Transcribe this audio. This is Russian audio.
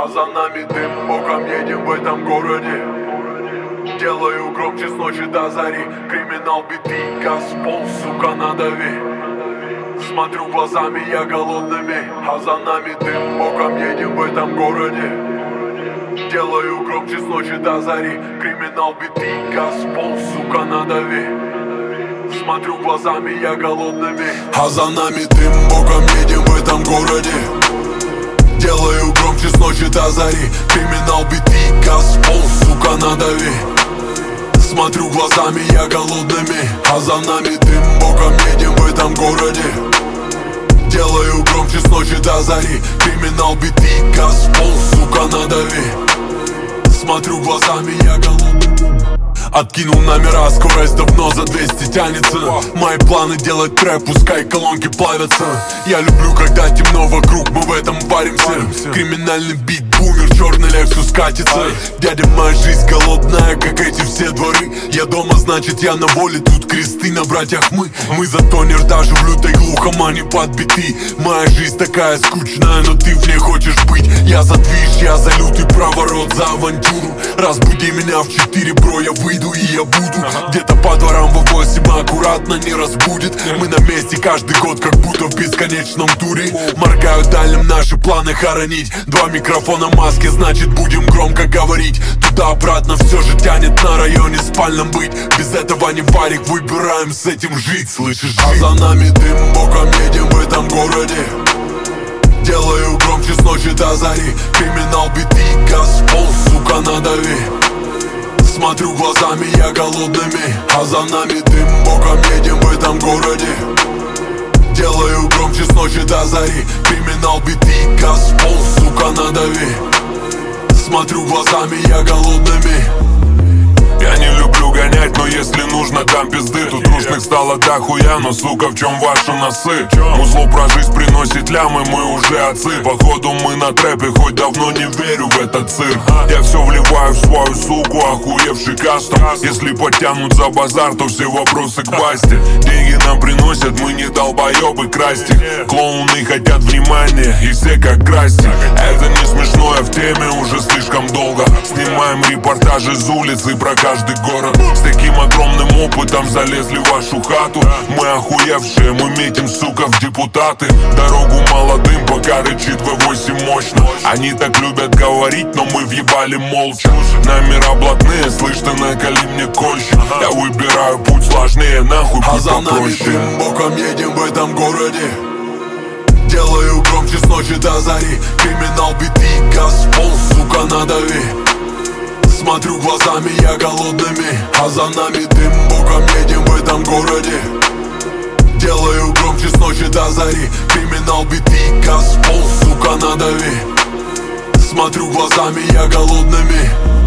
А за нами дым, боком едем в этом городе. Делаю громче с ночи до зари. Криминал, биты, газ, пол, сука, надави. Смотрю глазами я голодными. А за нами дым, боком едем в этом городе. Делаю громче с ночи до зари. Криминал, биты, газ, пол, сука, надави. Смотрю глазами я голодными. А за нами дым, боком едем в этом городе. Делаю громче с ночи до зари. Криминал, биты, газ, пол, сука, надави. Смотрю глазами я голодными. А за нами дым, боком едем в этом городе. Делаю громче с ночи до зари. Криминал, биты, газ, пол, сука, надави. Смотрю глазами я голодный. Откинул номера, скорость давно за 200 тянется. Мои планы делать трэп, пускай колонки плавятся. Я люблю, когда темно вокруг, мы в этом варимся. Криминальный бит, бумер, черный Лексус катится. Дядя, моя жизнь голодная, как эти все дворы. Я дома, значит я на воле, тут кресты на братьях мы. Мы за тонер даже в лютой глухомане подбиты. Моя жизнь такая скучная, но ты в ней хочешь быть. Я за движ, я за лютый проворот, за авантюру. Разбуди меня в 4, бро, я выйду и я буду где-то по дворам в 8, аккуратно не разбудит. Мы на месте каждый год, как будто в бесконечном туре. Моргают дальним наши планы хоронить. 2 микрофона, маски, значит будем громко говорить. Туда-обратно все же тянет на районе спальном быть. Без этого не варик, выбираем с этим жить, слышишь, жить. А за нами дым, боком едем в этом городе. Делаю громче с ночи до зари. Криминал, биты, газ, пол, сука, надави. Смотрю глазами я голодными. А за нами дым, боком едем в этом городе. Делаю громче с ночи до зари. Криминал, биты, газ, пол, сука, надави. Смотрю глазами я голодными. Я не люблю гонять, но если нужно, дам пизды. Тут рушных стало дохуя, но сука, в чем ваши носы? Музло про жизнь приносит лямы, мы уже отцы. Походу мы на трэпе, хоть давно не верю в этот цирк. Я все вливаю в свою суку, охуевший кастом. Если потянут за базар, то все вопросы к Басте. Деньги нам приносят, мы не долбоебы красть их. Клоуны хотят внимания, и все как красти. Это не смешно, я в теме уже слишком долго. Снимаем репортажи с улицы про каждый город. С таким огромным опытом залезли в вашу хату. Мы охуевшие, мы метим, сука, в депутаты. Дорогу молодым, пока рычит V8 мощно. Они так любят говорить, но мы въебали молча. Номера блатные, слышь, ты наколи мне кольщик. Я выбираю путь сложнее, нахуй путь попроще. А за нами дым, боком едем в этом городе. Делаю громче с ночи до зари. Криминал, биты, газ, пол, сука, надави. Смотрю глазами я голодными. А за нами дым, боком едем в этом городе. Делаю громче с ночи до зари. Криминал, биты, газ, пол, сука, надави. Смотрю глазами я голодными.